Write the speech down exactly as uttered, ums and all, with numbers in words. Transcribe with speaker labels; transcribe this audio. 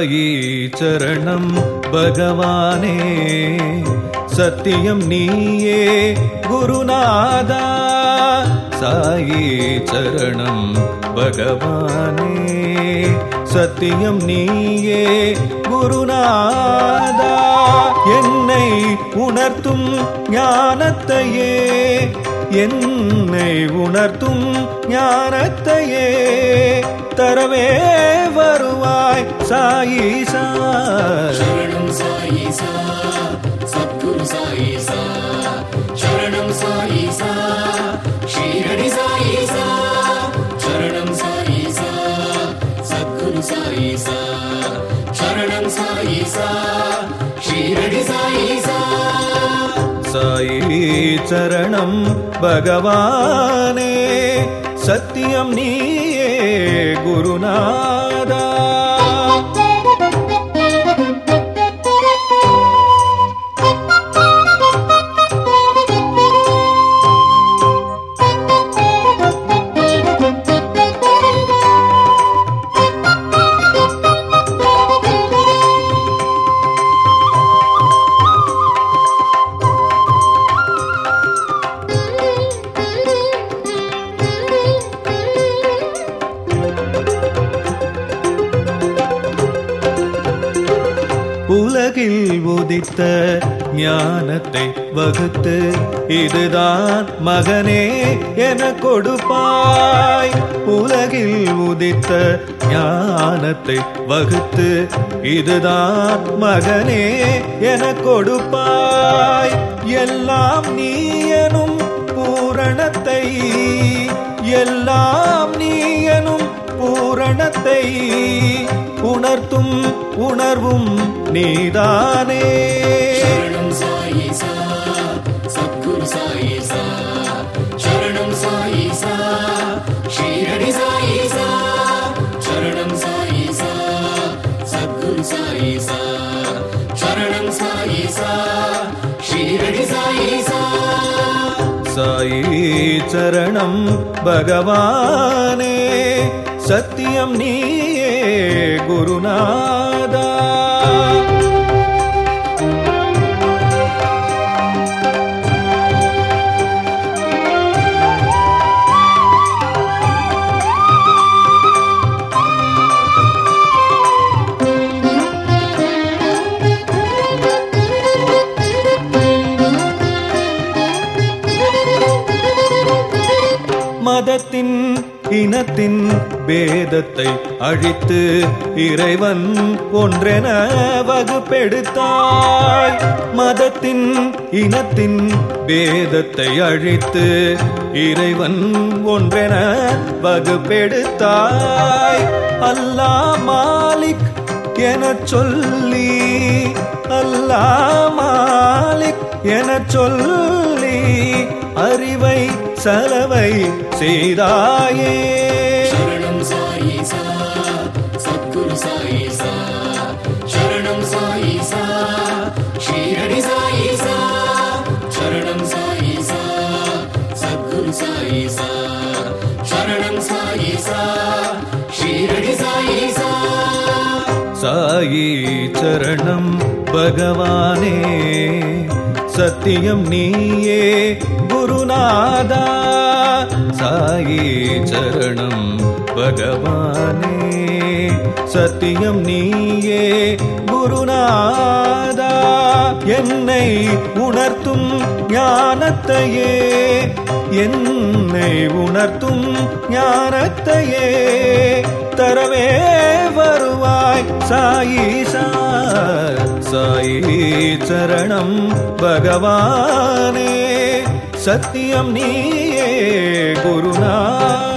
Speaker 1: சாயி சரணம் பகவானே சத்தியம் நீயே குருநாதா சாயி சரணம் பகவானே சத்தியம் நீயே குருநாதா என்னை உணர்த்தும் ஞானத்தையே என்னை உணர்த்தும் ஞானத்தையே தரவே வருவாய் சாயீசா
Speaker 2: சரணம் சாயீசா சத்குரு சாயீசா சரணம் சாயீசா ஷீரடி சாயீசா சரணம் சாயீசா சத்குரு சாயீசா சரணம் சாயீசா ஷீரடி சாயீசா
Speaker 1: சாயி சரணம் பகவானே சத்தியம் நீயே குருநாதா உலகில் உதித்த ஞானத்தை வகுத்து இதுதான் மகனே என கொடுப்பாய் உலகில் உதித்த ஞானத்தை வகுத்து இதுதான் மகனே என கொடுப்பாய் எல்லாம் நீ எனும் பூரணத்தை எல்லாம் நீ எனும் பூரணத்தை உணர்த்தும் உணர்வும் நீதானே
Speaker 2: சரணம் சாயீசா சத்குரு சாயீசா சரணம் சாயீசா ஷீரடி சாயீசா சரணம் சாயீசா சத்குரு சாயீசா சரணம் சாயீசா ஷீரடி சாயீசா
Speaker 1: சாயி சரணம் பகவானே சத்தியம் நீயே குருநாதா மதத்தின் இனத்தின் பேதத்தை அழித்து இறைவன் ஒன்றென வகுப்பெடுத்தாய் மதத்தின் இனத்தின் பேதத்தை அழித்து இறைவன் ஒன்றென வகுப்பெடுத்தாய் அல்லாஹ் மாலிக் எனச் சொல்லி அல்லாஹ் மாலிக் எனச் சொல்லி அறிவை சலவை செய்தாயே
Speaker 2: சரணம் சாயீசா சத்குரு சாயீசா சரணம் சாயீசா ஷீரடி சாயீசா சரணம் சாயீசா சத்குரு சாயீசா சரணம் சாயீசா ஷீரடி சாயீசா
Speaker 1: சாயி சரணம் பகவானே சத்தியம் நீயே குருநாதா சாயி சரணம் பகவானே சத்தியம் நீயே குருநாதா என்னை உணர்த்தும் ஞானத்தையே என்னை உணர்த்தும் ஞானத்தையே தரவே வருவாய் சாயீசா சாயி சரணம் பகவானே சத்தியம் நீயே குருநாதா